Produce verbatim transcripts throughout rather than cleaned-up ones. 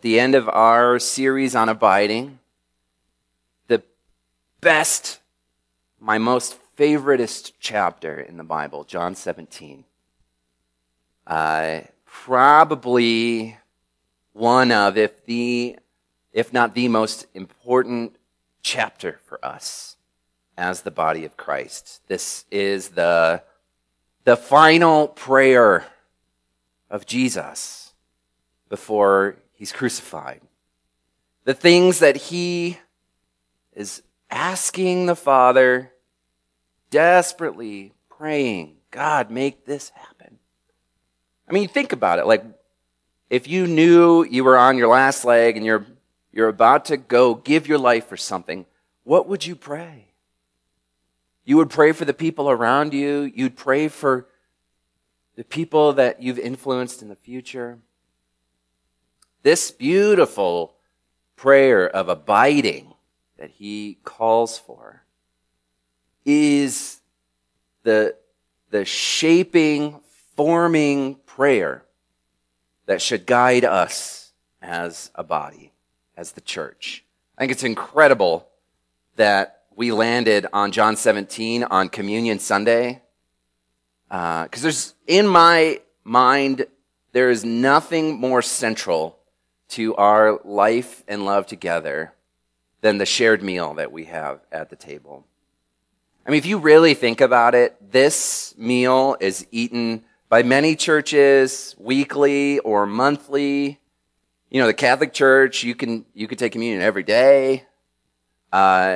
at the end of our series on abiding, the best, my most favoriteest chapter in the Bible, John seventeen. Uh, probably one of, if the, if not the most important chapter for us as the body of Christ. This is the, the final prayer of Jesus before he's crucified. The things that he is asking the Father, desperately praying, God, make this happen. I mean, think about it. Like, if you knew you were on your last leg and you're you're about to go give your life for something, what would you pray? You would pray for the people around you. You'd pray for the people that you've influenced in the future. This beautiful prayer of abiding that he calls for is the, the shaping, forming prayer that should guide us as a body, as the church. I think it's incredible that we landed on John seventeen on Communion Sunday. Because uh, there's, in my mind, there is nothing more central to our life and love together than the shared meal that we have at the table. I mean, if you really think about it, this meal is eaten by many churches weekly or monthly. You know, the Catholic Church, you can you can take communion every day. Uh,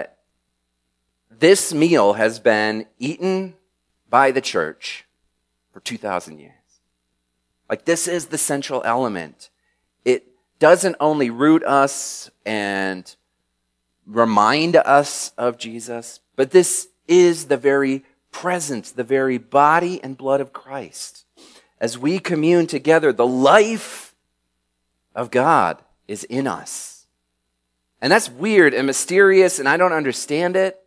this meal has been eaten by the church for two thousand years. Like, this is the central element. It doesn't only root us and remind us of Jesus, but this is the very presence, the very body and blood of Christ. As we commune together, the life of God is in us. And that's weird and mysterious, and I don't understand it.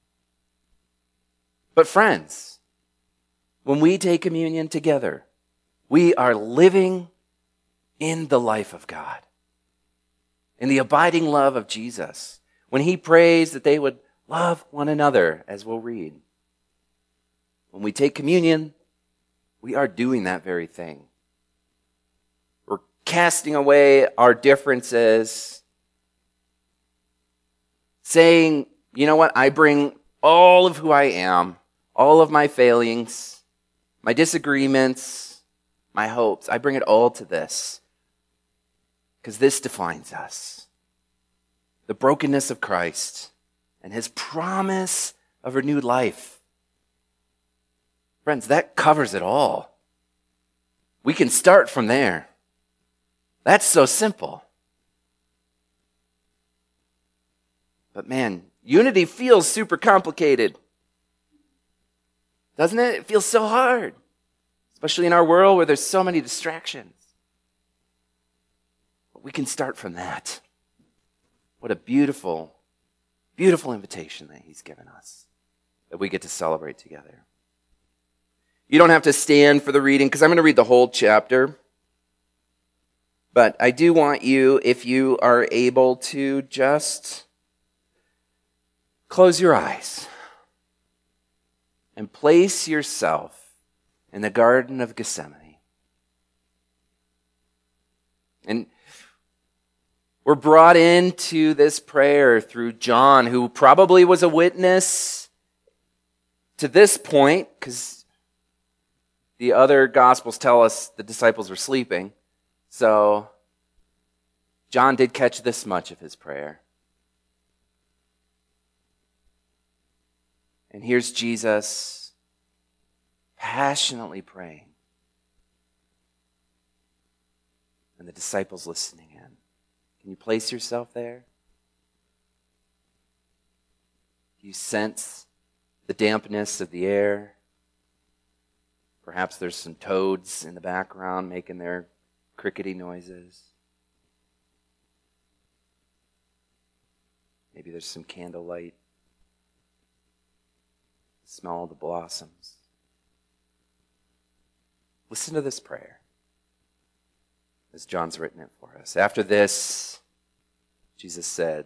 But friends, when we take communion together, we are living in the life of God, in the abiding love of Jesus. When he prays that they would love one another, as we'll read. When we take communion, we are doing that very thing. We're casting away our differences, saying, you know what, I bring all of who I am, all of my failings, my disagreements, my hopes, I bring it all to this. Because this defines us. The brokenness of Christ and his promise of renewed life. Friends, that covers it all. We can start from there. That's so simple. But man, unity feels super complicated. Doesn't it? It feels so hard. Especially in our world where there's so many distractions. But we can start from that. What a beautiful, beautiful invitation that he's given us, that we get to celebrate together. You don't have to stand for the reading, because I'm going to read the whole chapter. But I do want you, if you are able to, just close your eyes and place yourself in the Garden of Gethsemane. And we're brought into this prayer through John, who probably was a witness to this point, because the other Gospels tell us the disciples were sleeping. So John did catch this much of his prayer. And here's Jesus passionately praying. And the disciples listening in. Can you place yourself there? Do you sense the dampness of the air? Perhaps there's some toads in the background making their crickety noises. Maybe there's some candlelight. Smell the blossoms. Listen to this prayer. as John's written it for us. After this, Jesus said,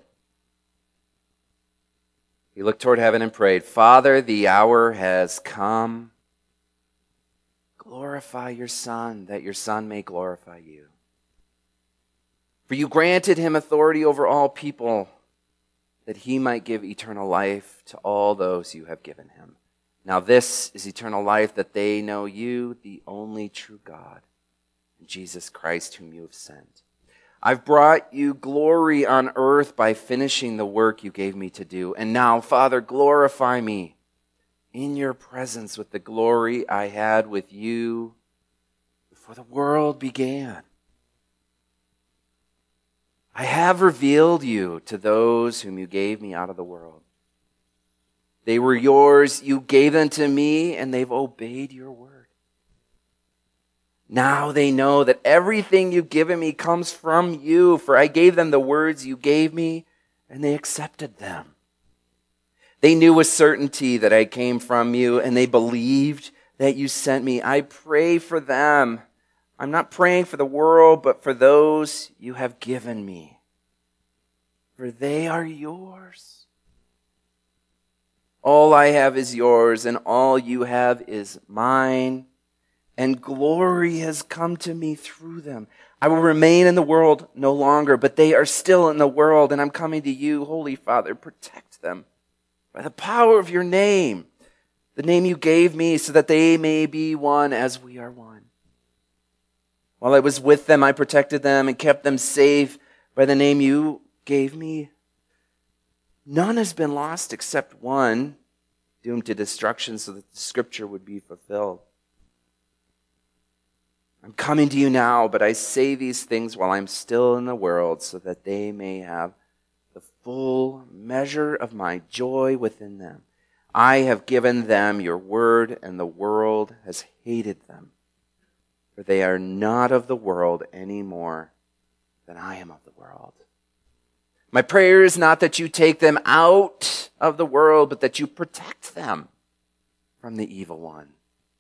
he looked toward heaven and prayed, Father, the hour has come. Glorify your Son, that your Son may glorify you. For you granted him authority over all people, that he might give eternal life to all those you have given him. Now this is eternal life, that they know you, the only true God, and Jesus Christ whom you have sent. I've brought you glory on earth by finishing the work you gave me to do. And now, Father, glorify me in your presence with the glory I had with you before the world began. I have revealed you to those whom you gave me out of the world. They were yours, you gave them to me, and they've obeyed your word. Now they know that everything you've given me comes from you, for I gave them the words you gave me, and they accepted them. They knew with certainty that I came from you, and they believed that you sent me. I pray for them. I'm not praying for the world, but for those you have given me, for they are yours. All I have is yours, and all you have is mine. And glory has come to me through them. I will remain in the world no longer, but they are still in the world, and I'm coming to you. Holy Father, protect them by the power of your name, the name you gave me, so that they may be one as we are one. While I was with them, I protected them and kept them safe by the name you gave me. None has been lost except one, doomed to destruction, so that the scripture would be fulfilled. I'm coming to you now, but I say these things while I'm still in the world, so that they may have the full measure of my joy within them. I have given them your word, and the world has hated them, for they are not of the world any more than I am of the world. My prayer is not that you take them out of the world, but that you protect them from the evil one.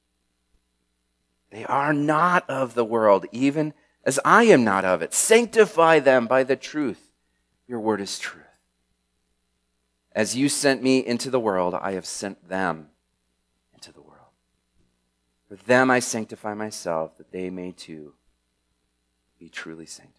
They are not of the world, even as I am not of it. Sanctify them by the truth. Your word is truth. As you sent me into the world, I have sent them into the world. For them I sanctify myself, that they may too be truly sanctified.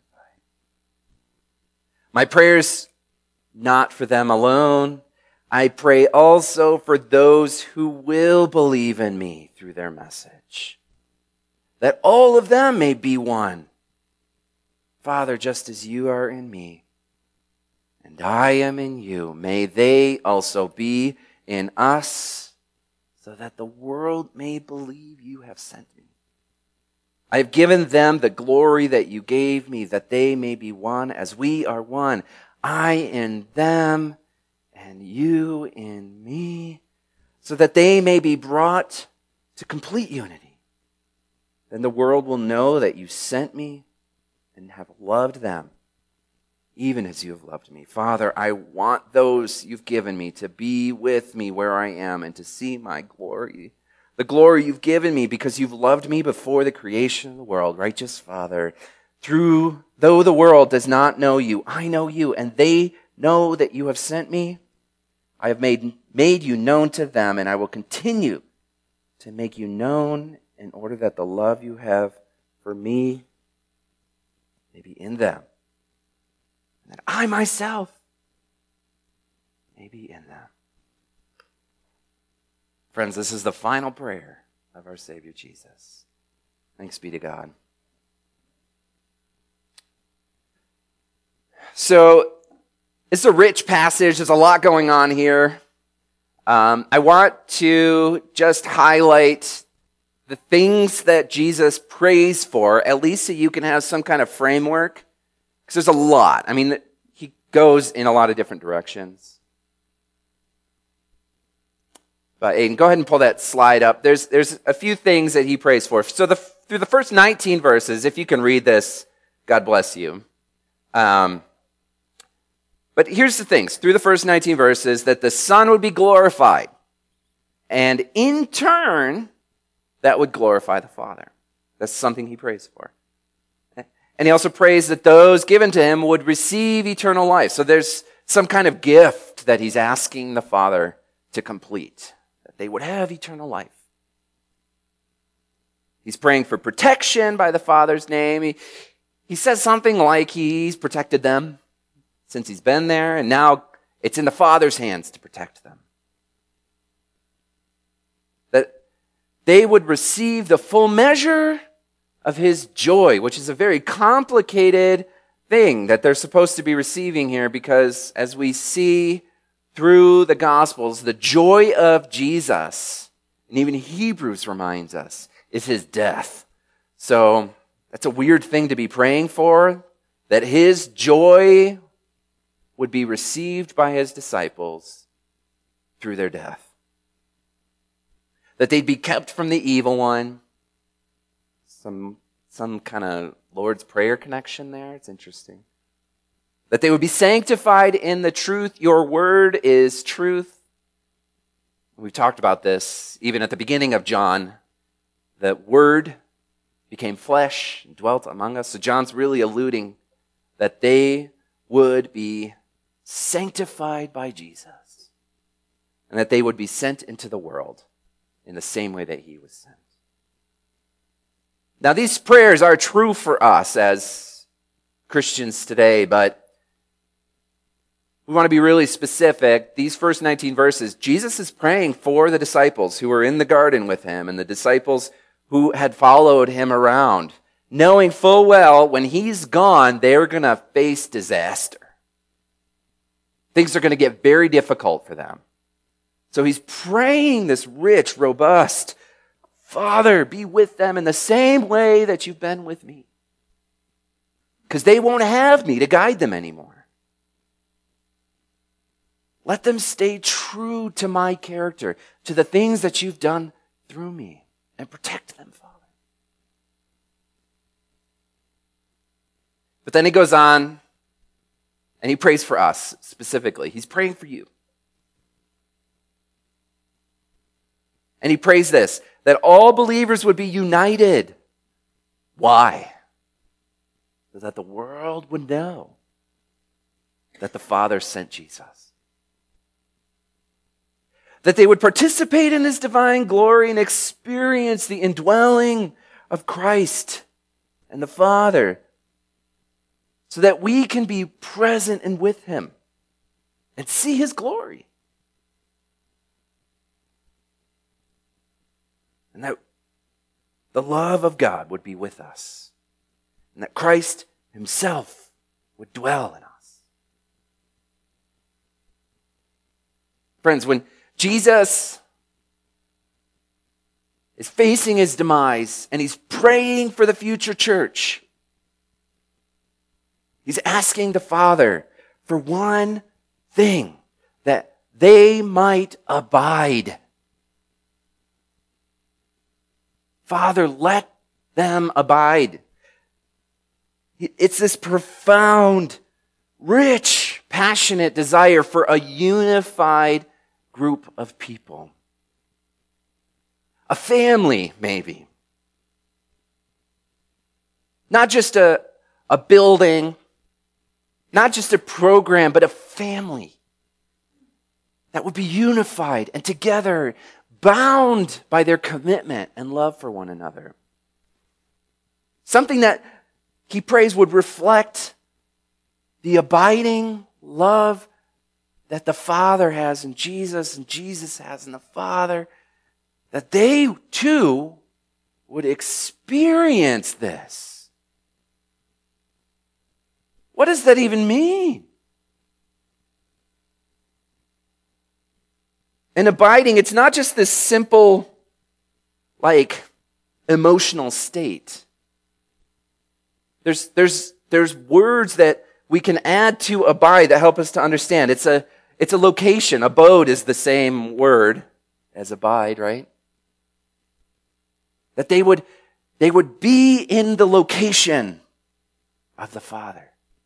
My prayer's not for them alone. I pray also for those who will believe in me through their message, that all of them may be one. Father, just as you are in me, and I am in you, may they also be in us, so that the world may believe you have sent me. I have given them the glory that you gave me, that they may be one as we are one. I in them, and you in me, so that they may be brought to complete unity. Then the world will know that you sent me and have loved them, even as you have loved me. Father, I want those you've given me to be with me where I am and to see my glory, the glory you've given me because you've loved me before the creation of the world. Righteous Father, through though the world does not know you, I know you, and they know that you have sent me. I have made, made you known to them, and I will continue to make you known in order that the love you have for me may be in them, and that I myself may be in them. Friends, this is the final prayer of our Savior Jesus. Thanks be to God. So, it's a rich passage. There's a lot going on here. Um, I want to just highlight the things that Jesus prays for, at least so you can have some kind of framework. Because there's a lot. I mean, he goes in a lot of different directions. But Aiden, go ahead and pull that slide up. There's there's a few things that he prays for. So the, through the first nineteen verses, if you can read this, God bless you. Um, but here's the things. Through the first nineteen verses, that the Son would be glorified. And in turn, that would glorify the Father. That's something he prays for. And And he also prays that those given to him would receive eternal life. So there's some kind of gift that he's asking the Father to complete, that they would have eternal life. He's praying for protection by the Father's name. He, he says something like he's protected them since he's been there, and now it's in the Father's hands to protect them. That they would receive the full measure of his joy, which is a very complicated thing that they're supposed to be receiving here, because as we see through the Gospels, the joy of Jesus, and even Hebrews reminds us, is his death. So that's a weird thing to be praying for, that his joy would be received by his disciples through their death. That they'd be kept from the evil one. Some, some kind of Lord's Prayer connection there. It's interesting. That they would be sanctified in the truth. Your word is truth. We've talked about this even at the beginning of John. That word became flesh and dwelt among us. So John's really alluding that they would be sanctified by Jesus. And that they would be sent into the world in the same way that he was sent. Now, these prayers are true for us as Christians today, but we want to be really specific. These first nineteen verses, Jesus is praying for the disciples who were in the garden with him and the disciples who had followed him around, knowing full well when he's gone, they're going to face disaster. Things are going to get very difficult for them. So he's praying this rich, robust, Father, be with them in the same way that you've been with me. Because they won't have me to guide them anymore. Let them stay true to my character, to the things that you've done through me, and protect them, Father. But then he goes on, and he prays for us specifically. He's praying for you. And he prays this, that all believers would be united. Why? So that the world would know that the Father sent Jesus. That they would participate in his divine glory and experience the indwelling of Christ and the Father, so that we can be present and with him and see his glory. And that the love of God would be with us. And that Christ himself would dwell in us. Friends, when Jesus is facing his demise and he's praying for the future church, he's asking the Father for one thing, that they might abide. Father, let them abide. It's this profound, rich, passionate desire for a unified group of people. A family, maybe. Not just a, a building, not just a program, but a family that would be unified and together, bound by their commitment and love for one another. Something that he prays would reflect the abiding love that the Father has in Jesus and Jesus has in the Father, that they too would experience this. What does that even mean? And abiding, it's not just this simple, like, emotional state. There's, there's, there's words that we can add to abide that help us to understand. It's a, it's a location. Abode is the same word as abide, right? That they would, they would be in the location of the Father.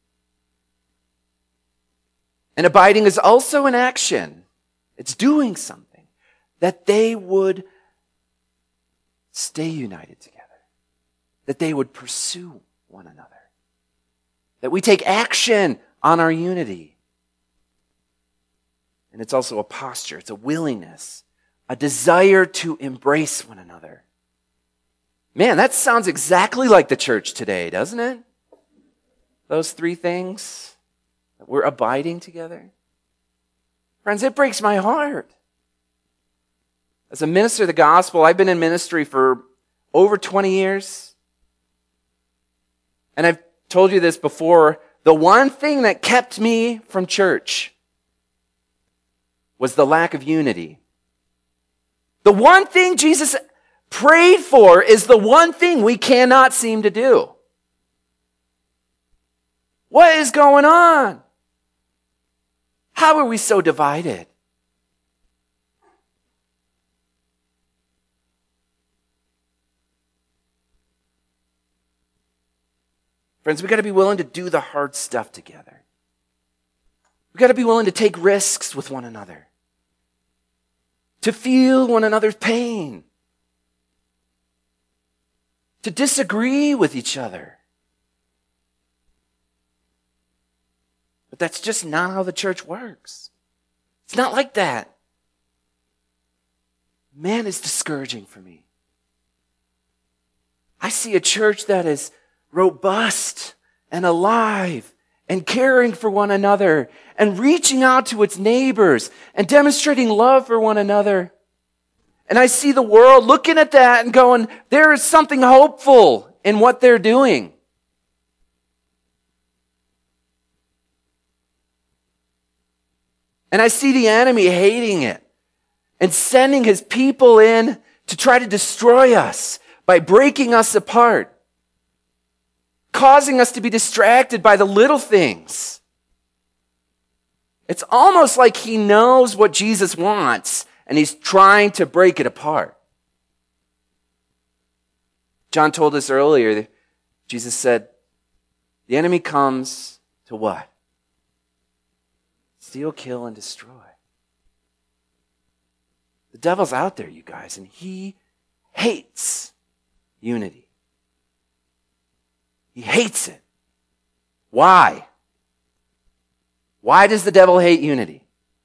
And abiding is also an action. It's doing something, that they would stay united together, that they would pursue one another. that we take action on our unity. And it's also a posture, it's a willingness, a desire to embrace one another. Man, that sounds exactly like the church today, doesn't it? Those three things, that we're abiding together. Friends, it breaks my heart. As a minister of the gospel, I've been in ministry for over twenty years. And I've told you this before, the one thing that kept me from church was the lack of unity. The one thing Jesus prayed for is the one thing we cannot seem to do. What is going on? How are we so divided? Friends, we got to be willing to do the hard stuff together. We got to be willing to take risks with one another. To feel one another's pain. To disagree with each other. But that's just not how the church works. It's not like that. Man, it's discouraging for me. I see a church that is robust and alive and caring for one another and reaching out to its neighbors and demonstrating love for one another. And I see the world looking at that and going, there is something hopeful in what they're doing. And I see the enemy hating it and sending his people in to try to destroy us by breaking us apart, causing us to be distracted by the little things. It's almost like he knows what Jesus wants and he's trying to break it apart. John told us earlier that Jesus said, the enemy comes to what? Steal, kill, and destroy. The devil's out there, you guys, and he hates unity. He hates it. Why? Why does the devil hate unity?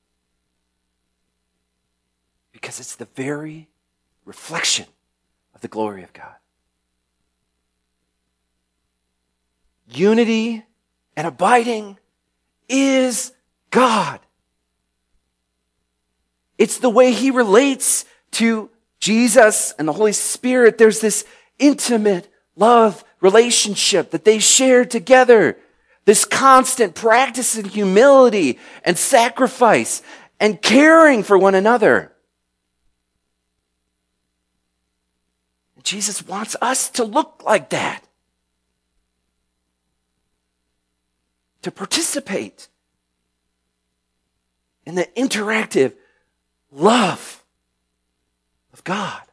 Because it's the very reflection of the glory of God. Unity and abiding is God. It's the way he relates to Jesus and the Holy Spirit. There's this intimate love relationship that they share together. This constant practice in humility and sacrifice and caring for one another. Jesus wants us to look like that. To participate in the interactive love of God.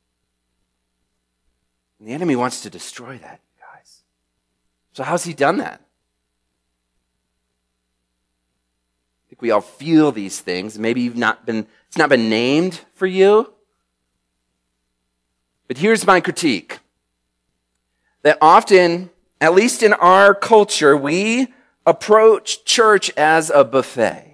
And the enemy wants to destroy that, guys. So how's he done that? I think we all feel these things. Maybe you've not been, it's not been named for you. But here's my critique. That often, at least in our culture, we approach church as a buffet.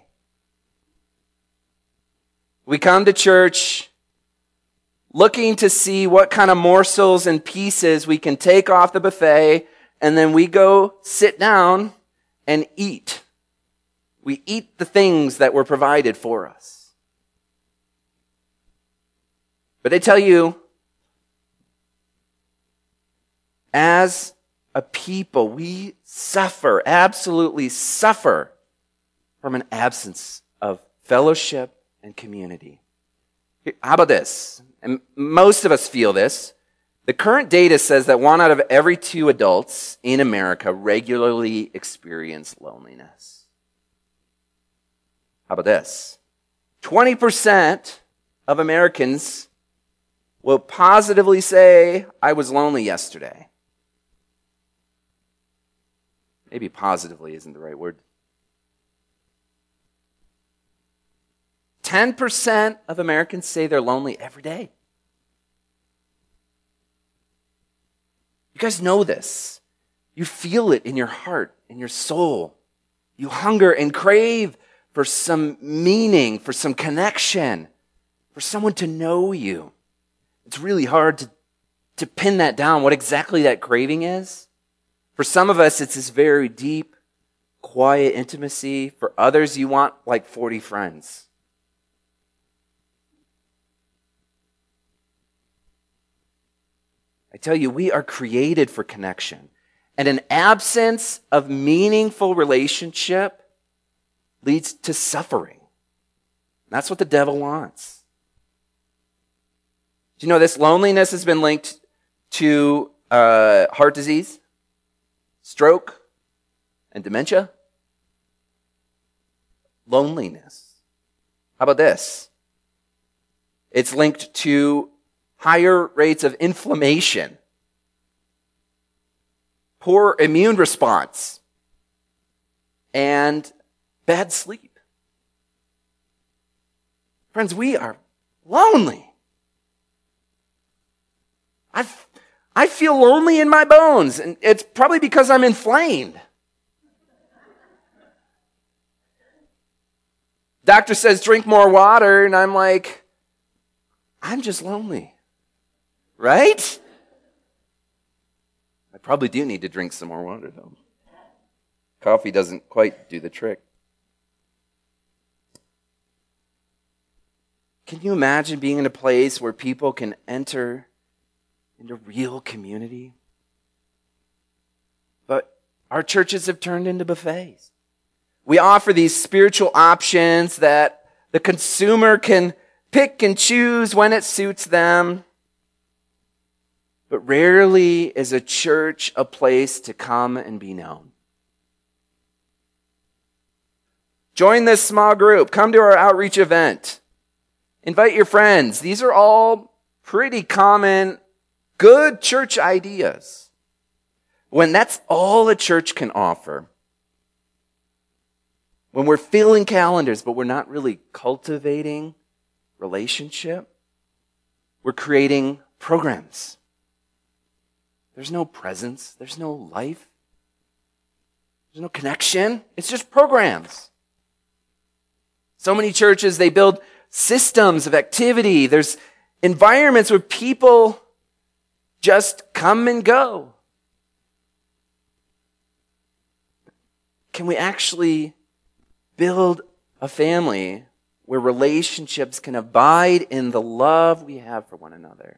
We come to church looking to see what kind of morsels and pieces we can take off the buffet, and then we go sit down and eat. We eat the things that were provided for us. But I tell you, as a people, we suffer, absolutely suffer from an absence of fellowship and community. How about this? And most of us feel this. The current data says that one out of every two adults in America regularly experience loneliness. How about this? twenty percent of Americans will positively say, I was lonely yesterday. Maybe positively isn't the right word. ten percent of Americans say they're lonely every day. You guys know this. You feel it in your heart, in your soul. You hunger and crave for some meaning, for some connection, for someone to know you. It's really hard to, to pin that down, what exactly that craving is. For some of us, it's this very deep, quiet intimacy. For others, you want like forty friends. I tell you, we are created for connection. And an absence of meaningful relationship leads to suffering. That's what the devil wants. Do you know this? Loneliness has been linked to uh, heart disease, stroke, and dementia. Loneliness. How about this? It's linked to higher rates of inflammation, poor immune response, and bad sleep. Friends, we are lonely. I I feel lonely in my bones, and it's probably because I'm inflamed. Doctor says drink more water, and I'm like, I'm just lonely. Right? I probably do need to drink some more water, though. Coffee doesn't quite do the trick. Can you imagine being in a place where people can enter into real community? But our churches have turned into buffets. We offer these spiritual options that the consumer can pick and choose when it suits them. But rarely is a church a place to come and be known. Join this small group. Come to our outreach event. Invite your friends. These are all pretty common, good church ideas. When that's all a church can offer, when we're filling calendars, but we're not really cultivating relationship, we're creating programs. There's no presence. There's no life. There's no connection. It's just programs. So many churches, they build systems of activity. There's environments where people just come and go. Can we actually build a family where relationships can abide in the love we have for one another?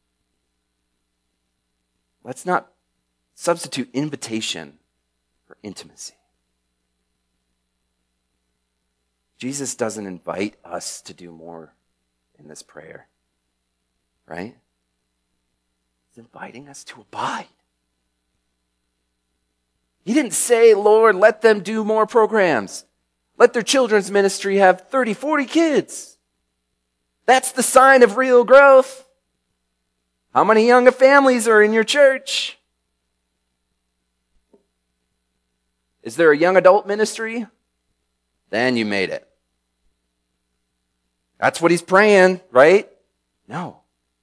Let's not substitute invitation for intimacy. Jesus doesn't invite us to do more in this prayer, right? He's inviting us to abide. He didn't say, Lord, let them do more programs. Let their children's ministry have thirty, forty kids. That's the sign of real growth. How many young families are in your church? Is there a young adult ministry? Then you made it. That's what he's praying, right? No.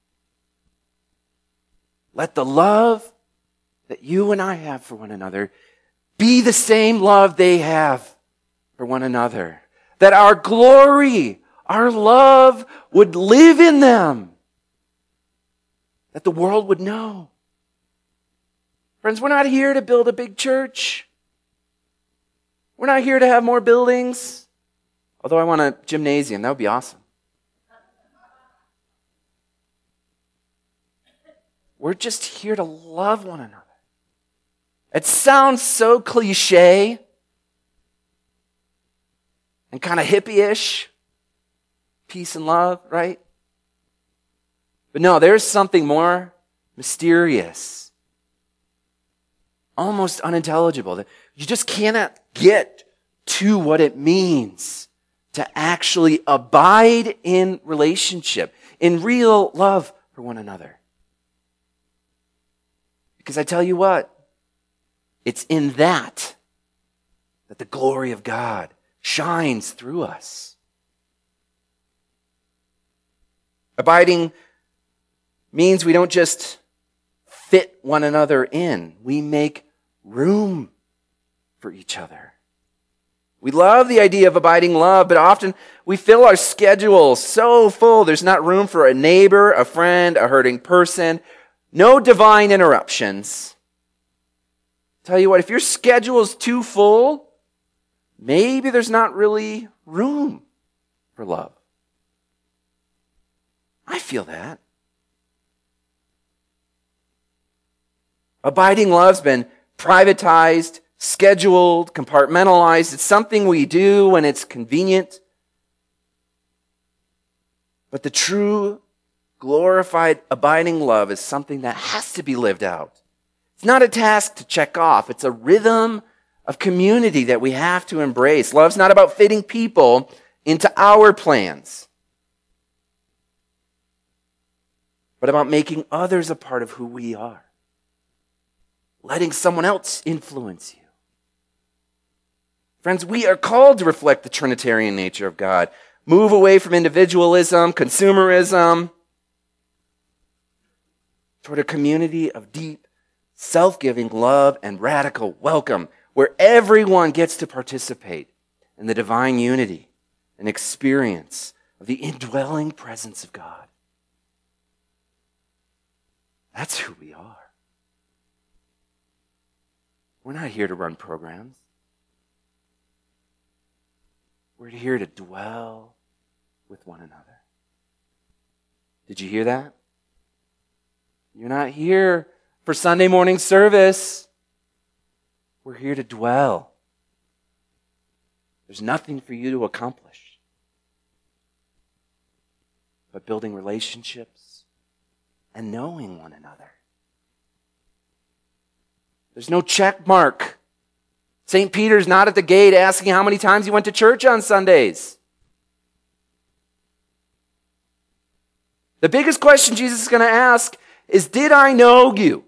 Let the love that you and I have for one another be the same love they have for one another. That our glory, our love would live in them. That the world would know. Friends, we're not here to build a big church. We're not here to have more buildings. Although I want a gymnasium, that would be awesome. We're just here to love one another. It sounds so cliche and kind of hippie-ish. Peace and love, right? But no, there's something more mysterious, almost unintelligible, that you just cannot get to what it means to actually abide in relationship, in real love for one another. Because I tell you what, it's in that that the glory of God shines through us. Abiding means we don't just fit one another in. We make room for each other. We love the idea of abiding love, but often we fill our schedule so full there's not room for a neighbor, a friend, a hurting person. No divine interruptions. Tell you what, if your schedule is too full, maybe there's not really room for love. I feel that. Abiding love's been privatized, scheduled, compartmentalized. It's something we do when it's convenient. But the true, glorified, abiding love is something that has to be lived out. It's not a task to check off. It's a rhythm of community that we have to embrace. Love's not about fitting people into our plans, but about making others a part of who we are. Letting someone else influence you. Friends, we are called to reflect the Trinitarian nature of God. Move away from individualism, consumerism, toward a community of deep, self-giving love and radical welcome, where everyone gets to participate in the divine unity and experience of the indwelling presence of God. That's who we are. We're not here to run programs. We're here to dwell with one another. Did you hear that? You're not here for Sunday morning service. We're here to dwell. There's nothing for you to accomplish but building relationships and knowing one another. There's no check mark. Saint Peter's not at the gate asking how many times you went to church on Sundays. The biggest question Jesus is going to ask is, did I know you?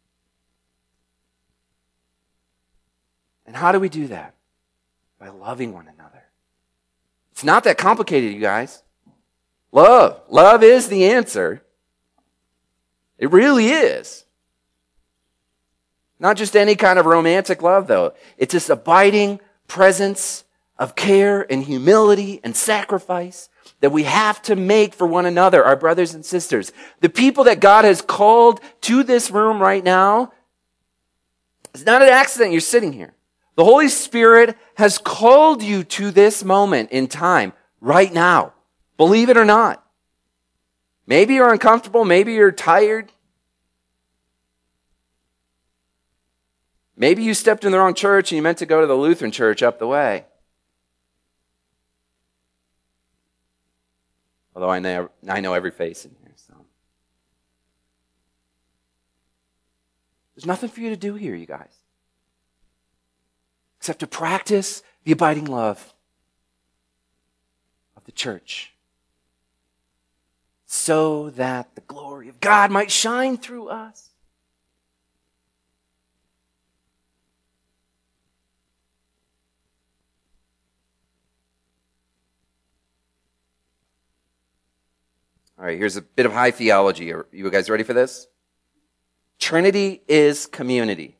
And how do we do that? By loving one another. It's not that complicated, you guys. Love. Love is the answer. It really is. Not just any kind of romantic love, though. It's this abiding presence of care and humility and sacrifice that we have to make for one another, our brothers and sisters. The people that God has called to this room right now, it's not an accident you're sitting here. The Holy Spirit has called you to this moment in time, right now. Believe it or not. Maybe you're uncomfortable, maybe you're tired. Maybe you stepped in the wrong church and you meant to go to the Lutheran church up the way. Although I know, I know every face in here. So. There's nothing for you to do here, you guys. Except to practice the abiding love of the church. So that the glory of God might shine through us. All right, here's a bit of high theology. Are you guys ready for this? Trinity is community.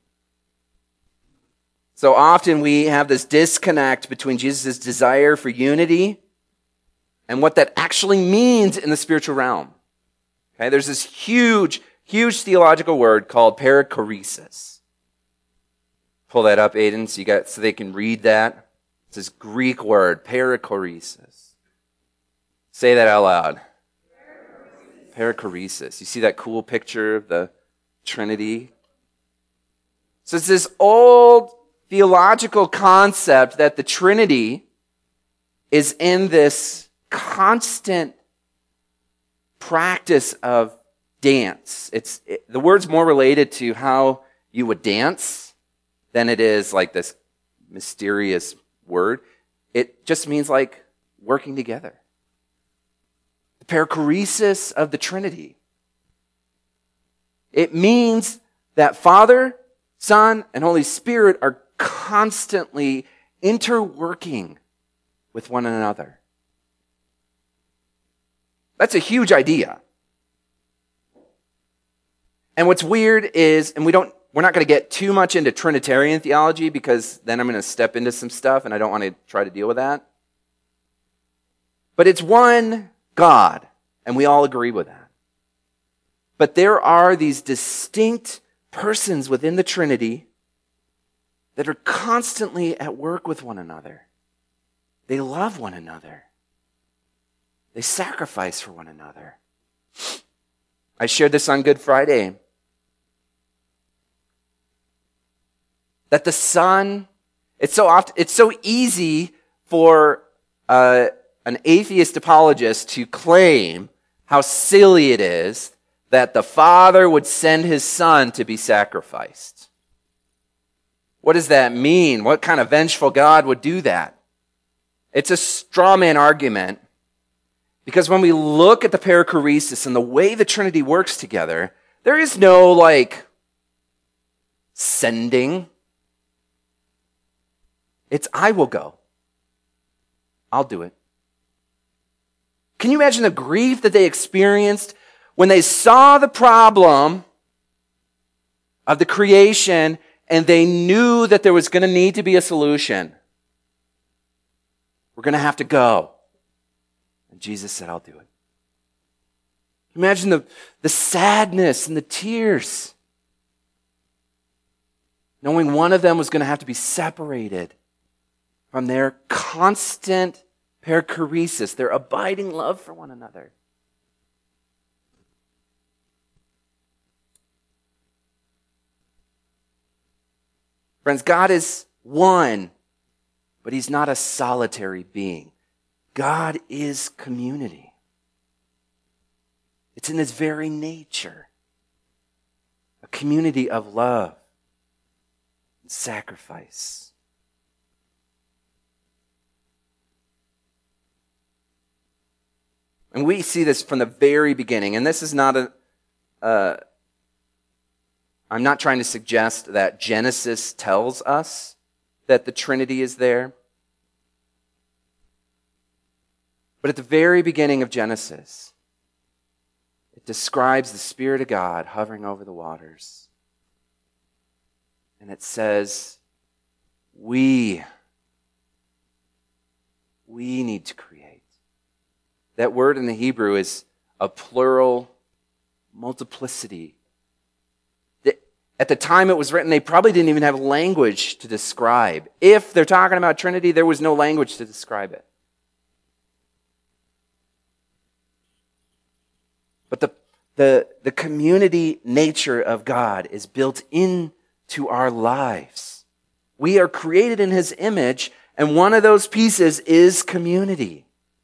So often we have this disconnect between Jesus' desire for unity and what that actually means in the spiritual realm. Okay, there's this huge, huge theological word called perichoresis. Pull that up, Aiden, so you got so they can read that. It's this Greek word, perichoresis. Say that out loud. Perichoresis. You see that cool picture of the Trinity? So it's this old theological concept that the Trinity is in this constant practice of dance. It's it, the word's more related to how you would dance than it is like this mysterious word. It just means like working together. The perichoresis of the Trinity. It means that Father, Son, and Holy Spirit are constantly interworking with one another. That's a huge idea. And what's weird is, and we don't we're not going to get too much into Trinitarian theology because then I'm going to step into some stuff and I don't want to try to deal with that. But it's one God, and we all agree with that. But there are these distinct persons within the Trinity that are constantly at work with one another. They love one another. They sacrifice for one another. I shared this on Good Friday. That the Son, it's so often, it's so easy for uh, an atheist apologist to claim how silly it is that the Father would send his Son to be sacrificed. What does that mean? What kind of vengeful God would do that? It's a straw man argument because when we look at the perichoresis and the way the Trinity works together, there is no like sending. It's I will go. I'll do it. Can you imagine the grief that they experienced when they saw the problem of the creation and they knew that there was going to need to be a solution? We're going to have to go. And Jesus said, I'll do it. Imagine the, the sadness and the tears, knowing one of them was going to have to be separated from their constant perichoresis, their abiding love for one another. Friends, God is one, but he's not a solitary being. God is community. It's in his very nature. A community of love and sacrifice. And we see this from the very beginning. And this is not a... Uh, I'm not trying to suggest that Genesis tells us that the Trinity is there. But at the very beginning of Genesis, it describes the Spirit of God hovering over the waters. And it says, we, we need to create. That word in the Hebrew is a plural multiplicity. At the time it was written, they probably didn't even have language to describe. If they're talking about Trinity, there was no language to describe it. But the, the, the community nature of God is built into our lives. We are created in his image, and one of those pieces is community.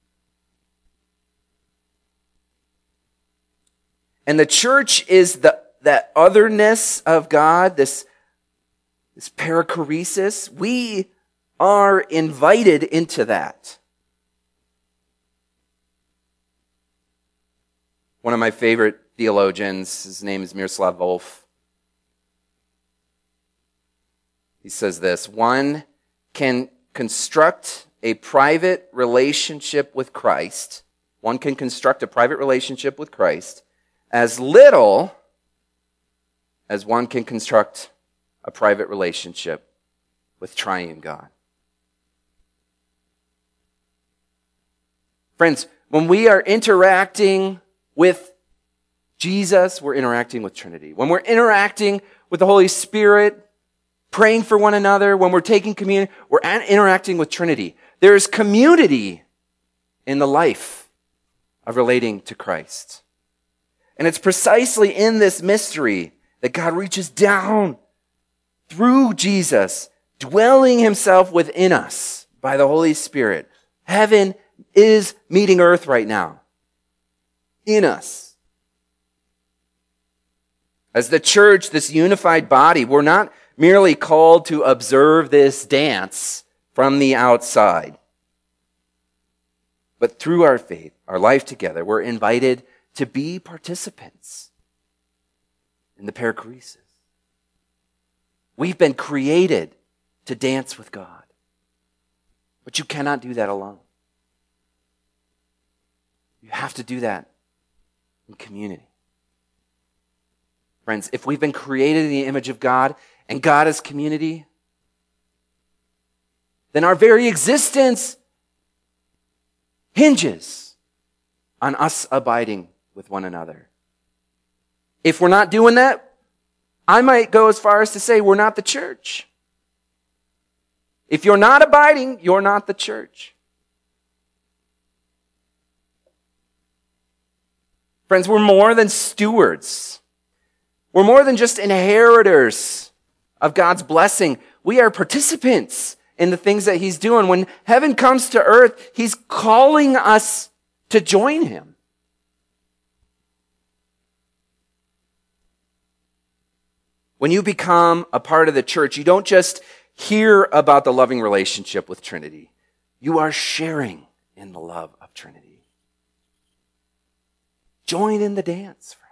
And the church is the that otherness of God, this, this perichoresis. We are invited into that. One of my favorite theologians, his name is Miroslav Volf. He says this: one can construct a private relationship with Christ. One can construct a private relationship with Christ as little as one can construct a private relationship with triune God. Friends, when we are interacting with Jesus, we're interacting with Trinity. When we're interacting with the Holy Spirit, praying for one another, when we're taking communion, we're interacting with Trinity. There is community in the life of relating to Christ. And it's precisely in this mystery that God reaches down through Jesus, dwelling himself within us by the Holy Spirit. Heaven is meeting earth right now. In us. As the church, this unified body, we're not merely called to observe this dance from the outside. But through our faith, our life together, we're invited to be participants in the perichoresis. We've been created to dance with God. But you cannot do that alone. You have to do that in community. Friends, if we've been created in the image of God and God is community, then our very existence hinges on us abiding with one another. If we're not doing that, I might go as far as to say we're not the church. If you're not abiding, you're not the church. Friends, we're more than stewards. We're more than just inheritors of God's blessing. We are participants in the things that He's doing. When heaven comes to earth, He's calling us to join Him. When you become a part of the church, you don't just hear about the loving relationship with Trinity. You are sharing in the love of Trinity. Join in the dance, friends.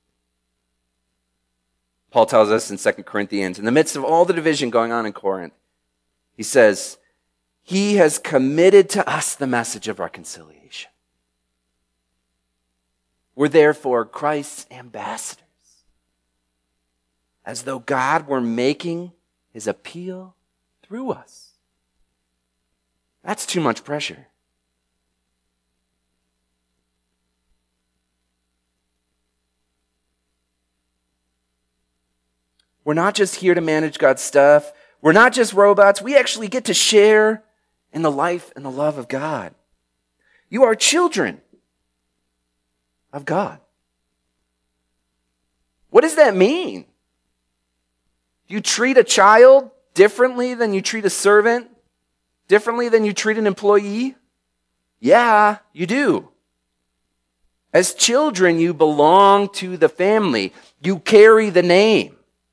Paul tells us in Second Corinthians, in the midst of all the division going on in Corinth, he says, He has committed to us the message of reconciliation. We're therefore Christ's ambassadors, as though God were making His appeal through us. That's too much pressure. We're not just here to manage God's stuff. We're not just robots. We actually get to share in the life and the love of God. You are children of God. What does that mean? You treat a child differently than you treat a servant? Differently than you treat an employee? Yeah, you do. As children, you belong to the family. You carry the name.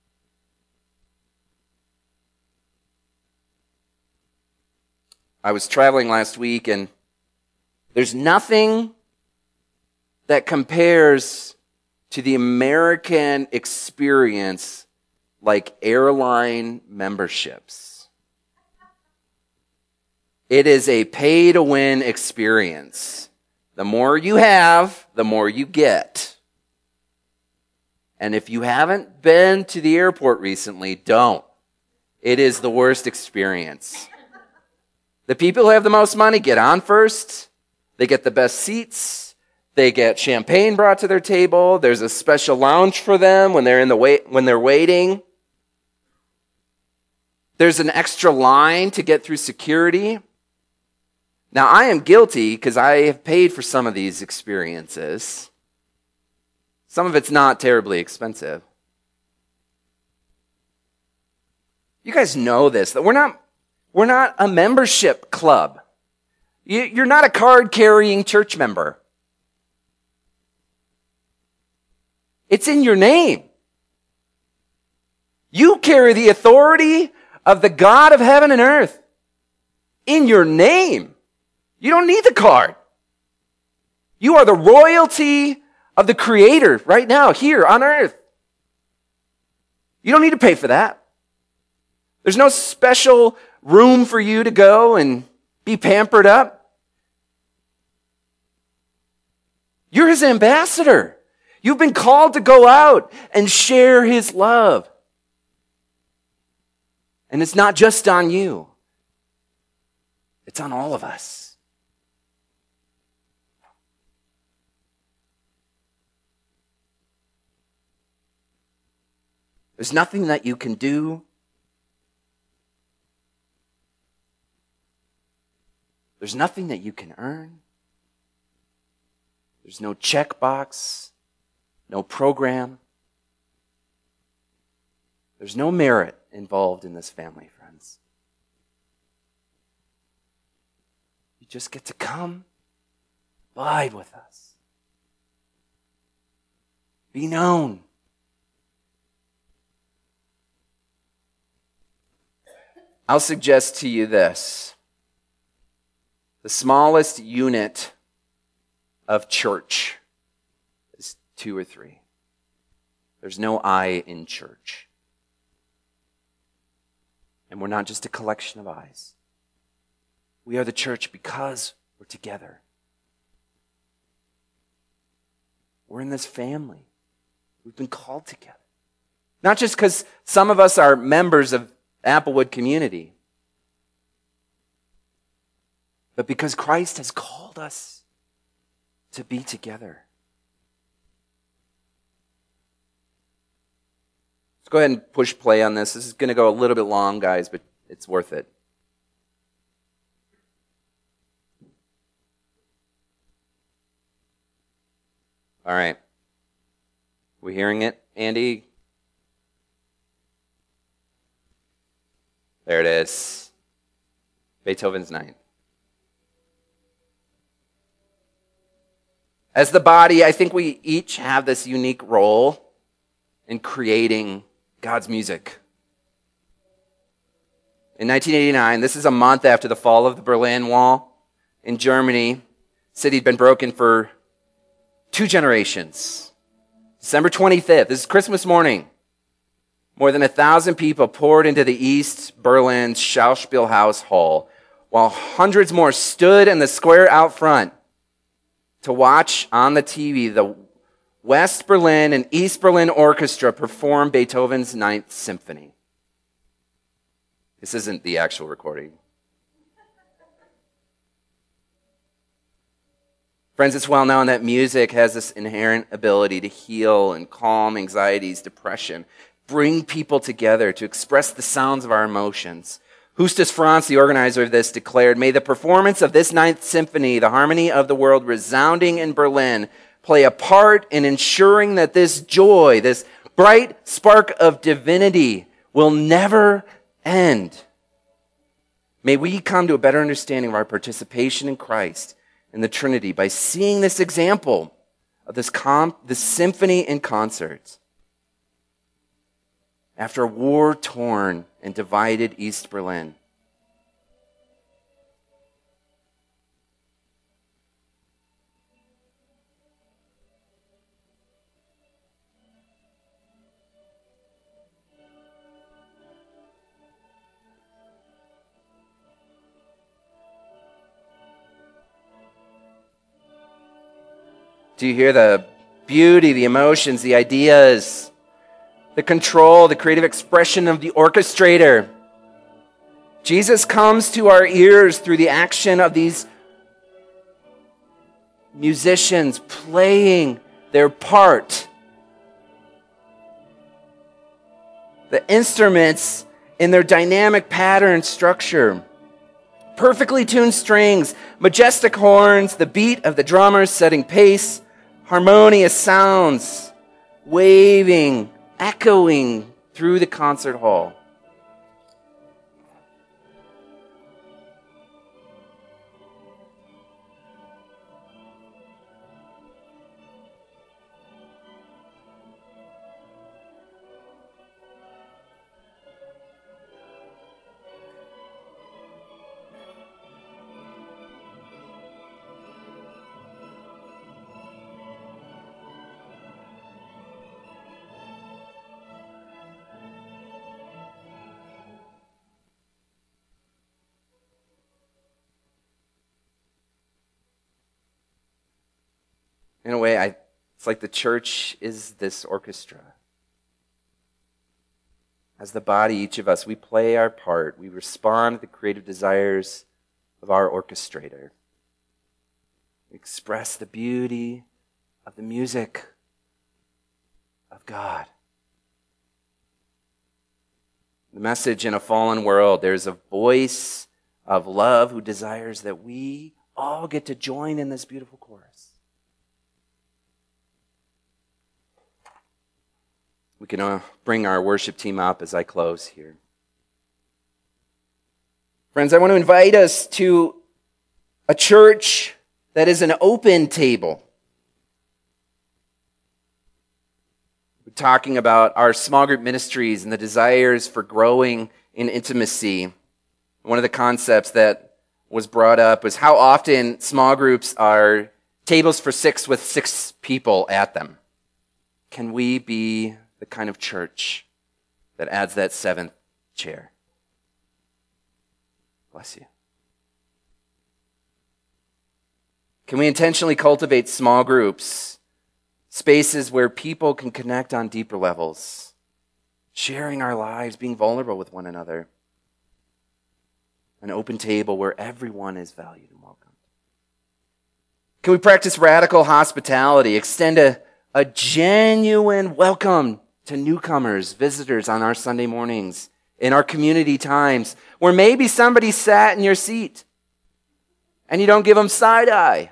I was traveling last week, and there's nothing that compares to the American experience like airline memberships. It is a pay-to-win experience. The more you have, the more you get. And if you haven't been to the airport recently, don't. It is the worst experience. The people who have the most money get on first. They get the best seats. They get champagne brought to their table. There's a special lounge for them when they're in the wait when they're waiting. There's an extra line to get through security. Now, I am guilty because I have paid for some of these experiences. Some of it's not terribly expensive. You guys know this, that we're not We're not a membership club. You're not a card-carrying church member. It's in your name. You carry the authority of the God of heaven and earth in your name. You don't need the card. You are the royalty of the Creator right now, here on earth. You don't need to pay for that. There's no special room for you to go and be pampered up. You're His ambassador. You've been called to go out and share His love. And it's not just on you. It's on all of us. There's nothing that you can do. There's nothing that you can earn. There's no checkbox, no program. There's no merit involved in this family, friends. You just get to come, abide with us. Be known. I'll suggest to you this. The smallest unit of church is two or three. There's no I in church. And we're not just a collection of I's. We are the church because we're together. We're in this family. We've been called together. Not just because some of us are members of Applewood community, but because Christ has called us to be together. Let's go ahead and push play on this. This is going to go a little bit long, guys, but it's worth it. All right. We hearing it, Andy? There it is. Beethoven's Ninth. As the body, I think we each have this unique role in creating God's music. In nineteen eighty-nine, this is a month after the fall of the Berlin Wall in Germany. The city had been broken for two generations. December twenty-fifth, this is Christmas morning. More than a thousand people poured into the East Berlin's Schauspielhaus Hall, while hundreds more stood in the square out front to watch on the T V the West Berlin and East Berlin Orchestra perform Beethoven's Ninth Symphony. This isn't the actual recording. Friends, it's well known that music has this inherent ability to heal and calm anxieties, depression, bring people together to express the sounds of our emotions. Justus Franz, the organizer of this, declared, "May the performance of this Ninth Symphony, the harmony of the world resounding in Berlin, play a part in ensuring that this joy, this bright spark of divinity will never end. May we come to a better understanding of our participation in Christ and the Trinity by seeing this example of this, com- this symphony in concert." After a war-torn and divided East Berlin, do you hear the beauty, the emotions, the ideas, the control, the creative expression of the orchestrator? Jesus comes to our ears through the action of these musicians playing their part. The instruments in their dynamic pattern structure. Perfectly tuned strings, majestic horns, the beat of the drummers setting pace, harmonious sounds, waving, echoing through the concert hall. In a way, I, it's like the church is this orchestra. As the body, each of us, we play our part. We respond to the creative desires of our orchestrator. We express the beauty of the music of God. The message: in a fallen world, there's a voice of love who desires that we all get to join in this beautiful chorus. We can uh, bring our worship team up as I close here. Friends, I want to invite us to a church that is an open table. We're talking about our small group ministries and the desires for growing in intimacy. One of the concepts that was brought up was how often small groups are tables for six with six people at them. Can we be the kind of church that adds that seventh chair? Bless you. Can we intentionally cultivate small groups, spaces where people can connect on deeper levels, sharing our lives, being vulnerable with one another. An open table where everyone is valued and welcomed. Can we practice radical hospitality? Extend a, a genuine welcome to newcomers, visitors on our Sunday mornings, in our community times, where maybe somebody sat in your seat and you don't give them side eye.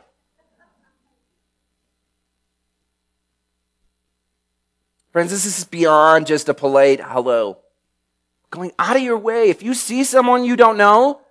Friends, this is beyond just a polite hello. Going out of your way. If you see someone you don't know,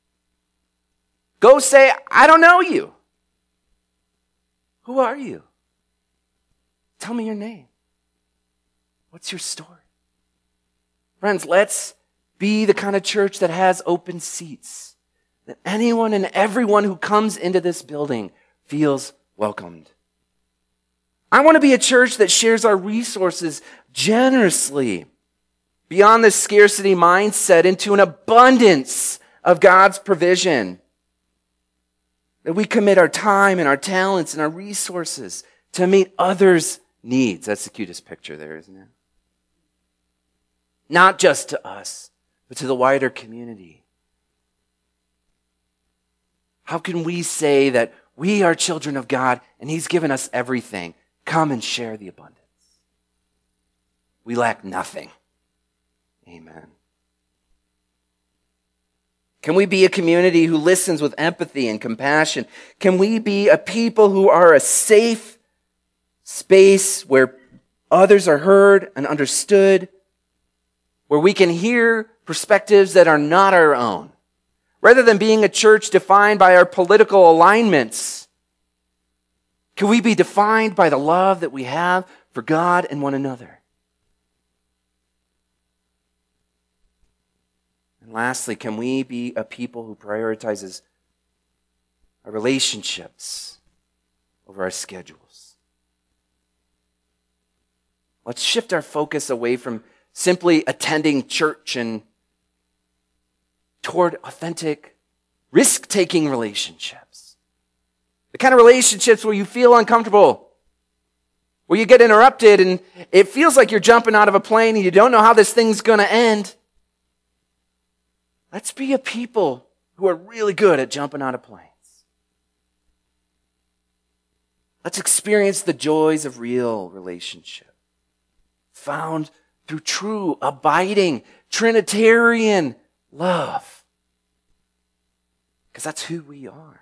go say, I don't know you. Who are you? Tell me your name. What's your story? Friends, let's be the kind of church that has open seats, that anyone and everyone who comes into this building feels welcomed. I want to be a church that shares our resources generously, beyond the scarcity mindset into an abundance of God's provision. That we commit our time and our talents and our resources to meet others' needs. That's the cutest picture there, isn't it? Not just to us, but to the wider community. How can we say that we are children of God and He's given us everything? Come and share the abundance. We lack nothing. Amen. Can we be a community who listens with empathy and compassion? Can we be a people who are a safe space where others are heard and understood, where we can hear perspectives that are not our own? Rather than being a church defined by our political alignments, can we be defined by the love that we have for God and one another? And lastly, can we be a people who prioritizes our relationships over our schedules? Let's shift our focus away from simply attending church and toward authentic, risk-taking relationships. The kind of relationships where you feel uncomfortable, where you get interrupted and it feels like you're jumping out of a plane and you don't know how this thing's going to end. Let's be a people who are really good at jumping out of planes. Let's experience the joys of real relationship, found through true, abiding, Trinitarian love. Because that's who we are.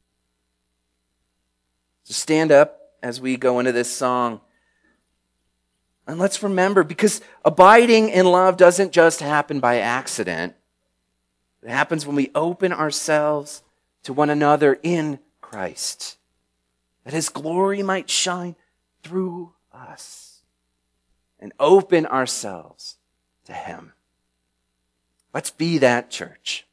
So stand up as we go into this song. And let's remember, because abiding in love doesn't just happen by accident. It happens when we open ourselves to one another in Christ, that His glory might shine through us and open ourselves to Him. Let's be that church.